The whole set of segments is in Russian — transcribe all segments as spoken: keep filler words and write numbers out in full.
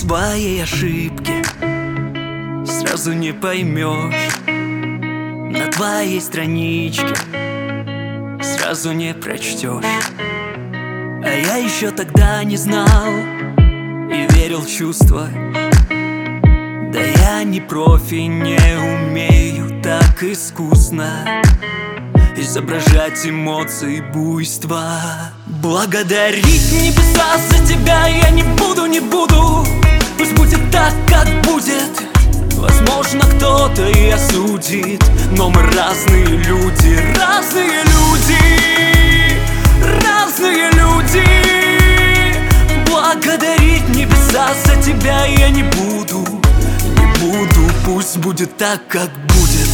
твоей ошибки сразу не поймешь. На твоей страничке сразу не прочтешь. А я еще тогда не знал и верил в чувства. Да я не профи, не умею так искусно изображать эмоции буйства. Благодарить небеса за тебя я не буду, не буду. Пусть будет так, как будет. Возможно, кто-то и осудит, но мы разные люди, разные люди, разные люди. Благодарить небеса за тебя я не буду, не буду. Пусть будет так, как будет.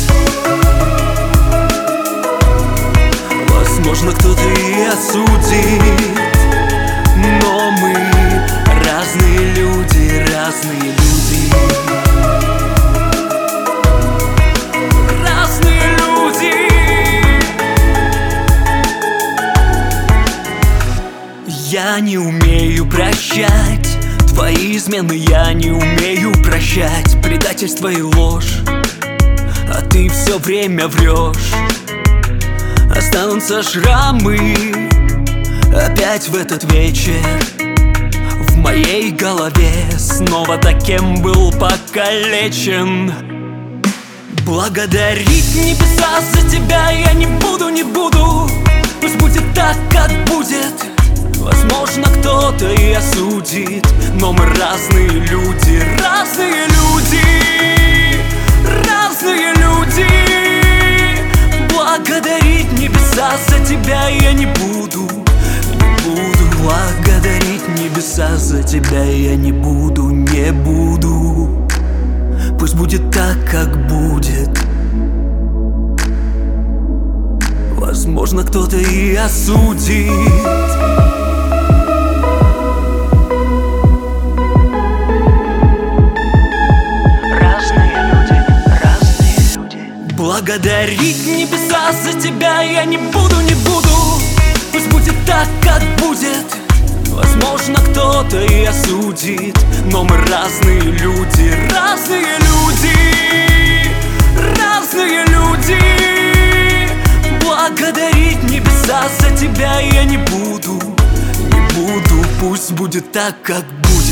Возможно, кто-то и осудит, но мы разные люди, разные люди. Разные люди. Я не умею прощать твои измены, я не умею прощать предательство и ложь, а ты все время врешь. Останутся шрамы опять в этот вечер. В моей голове снова таким был покалечен. Благодарить небеса за тебя я не буду, не буду. Пусть будет так, как будет. Возможно, кто-то и осудит, но мы разные люди, разные люди, разные люди. Благодарить небеса за тебя я не буду, не буду. Благодарить небеса за тебя я не буду, не буду. Пусть будет так, как будет. Возможно, кто-то и осудит. Благодарить небеса за тебя я не буду, не буду. Пусть будет так, как будет. Возможно, кто-то и осудит, но мы разные люди, разные люди, разные люди. Благодарить небеса за тебя я не буду, не буду. Пусть будет так, как будет.